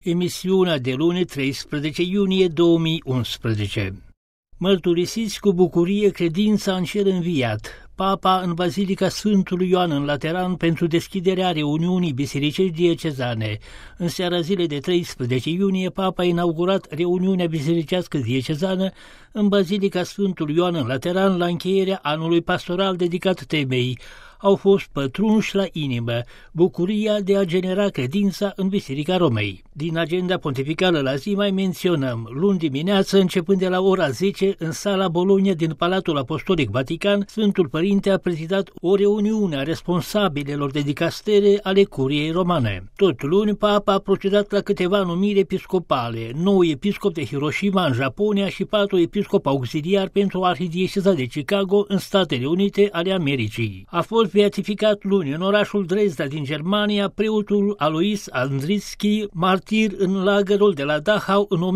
Emisiunea de luni 13 iunie 2011. Mărturisiți cu bucurie credința în cel înviat. Papa în Bazilica Sfântului Ioan în Lateran pentru deschiderea reuniunii bisericești diecezane. În seara zilei de 13 iunie, Papa a inaugurat reuniunea bisericească diecezană în Bazilica Sfântului Ioan în Lateran la încheierea anului pastoral dedicat temei. Au fost pătrunși la inimă bucuria de a genera credința în Biserica Romei. Din agenda pontificală la zi mai menționăm: luni dimineață, începând de la ora 10, în sala Bologna din Palatul Apostolic Vatican, Sfântul Părinte a prezidat o reuniune a responsabililor de dicastere ale Curiei Romane. Tot luni, Papa a procedat la câteva numiri episcopale: 9 episcop de Hiroshima în Japonia și 4 episcop auxiliar pentru arhidieceza de Chicago în Statele Unite ale Americii. A fost beatificat luni în orașul Dresda din Germania preotul Alois Andritski, martir în lagărul de la Dachau în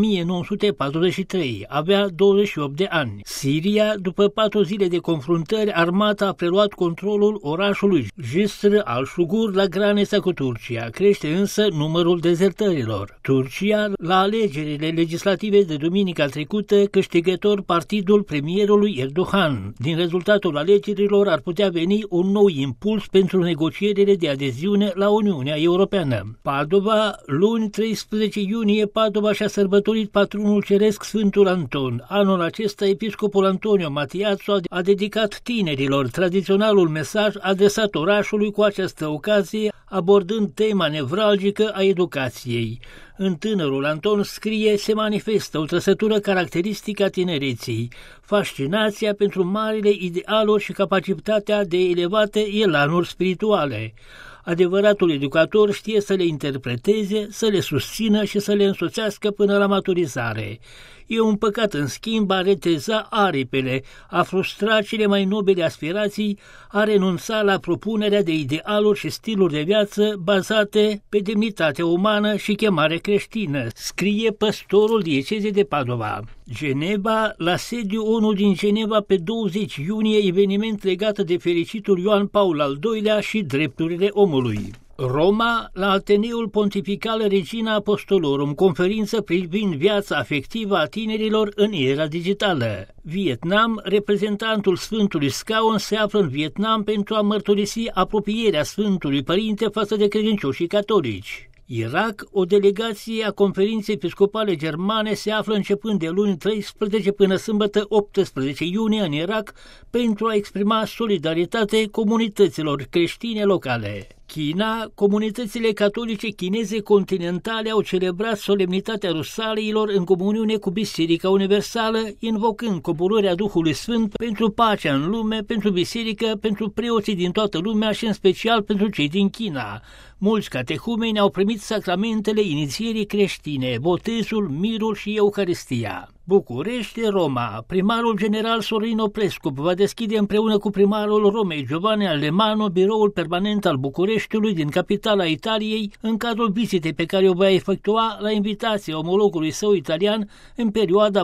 1943. Avea 28 de ani. Siria, după 4 zile de confruntări, armata a preluat controlul orașului Jisr al-Shugur la granița cu Turcia. Crește însă numărul dezertărilor. Turcia, la alegerile legislative de duminica trecută, câștigător partidul premierului Erdogan. Din rezultatul alegerilor ar putea veni un nou impuls pentru negocierile de adeziune la Uniunea Europeană. Padova, luni 13 iunie, Padova și-a sărbătorit patronul ceresc Sfântul Anton. Anul acesta, episcopul Antonio Matiazzo a dedicat tinerilor tradiționalul mesaj adresat orașului cu această ocazie, abordând tema nevralgică a educației. În tânărul Anton, scrie, se manifestă o trăsătură caracteristică a tinereții: fascinația pentru marile idealuri și capacitatea de elevate elanuri spirituale. Adevăratul educator știe să le interpreteze, să le susțină și să le însoțească până la maturizare. E un păcat, în schimb, a reteza aripile, a frustra cele mai nobile aspirații, a renunța la propunerea de idealuri și stiluri de viață bazate pe demnitatea umană și chemare creștină, scrie păstorul diecezei de Padova. Geneva, la sediu ONU din Geneva pe 20 iunie, eveniment legat de fericitul Ioan Paul al II-lea și drepturile omului. Roma, la Ateneul Pontifical Regina Apostolorum, conferință privind viața afectivă a tinerilor în era digitală. Vietnam, reprezentantul Sfântului Scaun se află în Vietnam pentru a mărturisi apropierea Sfântului Părinte față de credincioșii catolici. Irak, o delegație a Conferinței Episcopale Germane se află începând de luni 13 până sâmbătă 18 iunie în Irak pentru a exprima solidaritate comunităților creștine locale. China, comunitățile catolice chineze continentale au celebrat solemnitatea Rusaliilor în comuniune cu Biserica Universală, invocând coborârea Duhului Sfânt pentru pacea în lume, pentru biserică, pentru preoții din toată lumea și în special pentru cei din China. Mulți catehumeni au primit sacramentele inițierii creștine, botezul, mirul și Eucaristia. București, Roma. Primarul general Sorin Oprescu va deschide împreună cu primarul Romei Giovanni Alemano biroul permanent al Bucureștiului din capitala Italiei în cadrul vizitei pe care o va efectua la invitația omologului său italian în perioada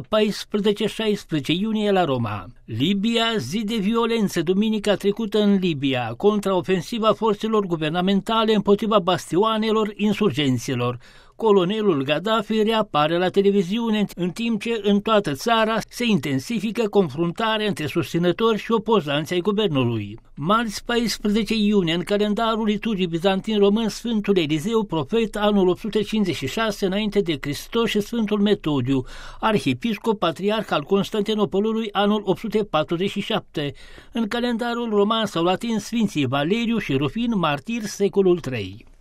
14-16 iunie la Roma. Libia, zi de violență duminica trecută în Libia, contraofensiva forțelor guvernamentale împotriva bastioanelor insurgenților. Colonelul Gaddafi reapare la televiziune, în timp ce în toată țara se intensifică confruntarea între susținători și opozanți ai guvernului. Marți 14 iunie, în calendarul liturgiei bizantin român, Sfântul Eliseu, profet, anul 856 înainte de Hristos, și Sfântul Metodiu, arhiepiscop patriarh al Constantinopolului, anul 847. În calendarul roman sau latin, Sfinții Valeriu și Rufin, martir, secolul III.